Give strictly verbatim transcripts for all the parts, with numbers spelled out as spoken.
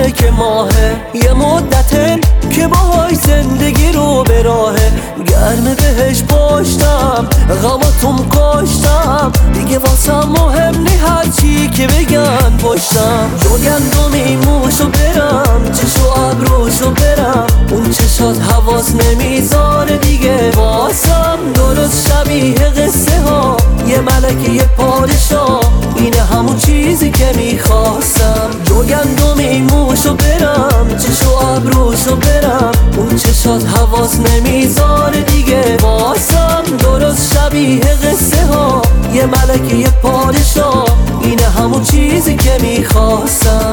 ملک ماهه، یه مدته که باهاش زندگی رو به راهه. گرم بهش پشتم، غماتون کشتم، دیگه واسم مهم نی هرچی که بگن پشتم. جو گندمی موشو برم، چشو ابروشو برم، اون چشات حواس نمیذاره دیگه واسم. درست شبیه قصه ها، یه ملک یه پادشاه، اینه همون چیزی که میخواستم. جو گندمی موشو برم، چشو ابروشو برم، اون چشات حواس نمیذاره دیگه واسم. درست شبیه قصه ها، یه ملک یه پادشاه، اینه همون چیزی که میخواستم.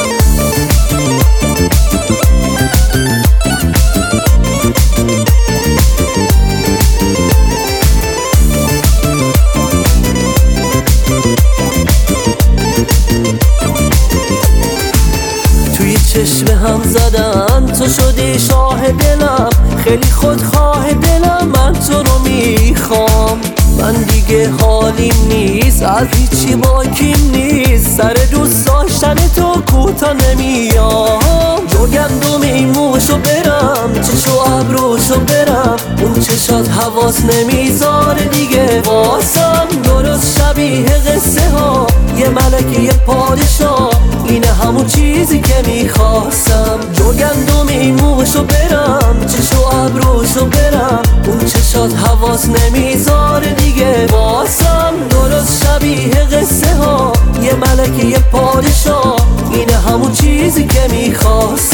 توی چشم هم زدن تو شدی شاه دلم، خیلی خودخواه دلم، من تو رو میخوام. من دیگه حالیم نیست، از هیچی باکیم نیست، سر دوست داشتن تو کوتا نمیام. جو گندمی موشو برم، چشو ابروشو برم، اون چشات حواس نمیذاره دیگه واسم. درست شبیه قصه ها، یه ملک یه پادشاه، اینه همون چیزی که میخواستم. جو گندمی موشو برم، چشو ابروشو برم، اون چشات حواس نمیذاره دیگه واسم. درست شبیه قصه ها، یه ملک یه پادشاه، اینه همون چیزی که میخواستم.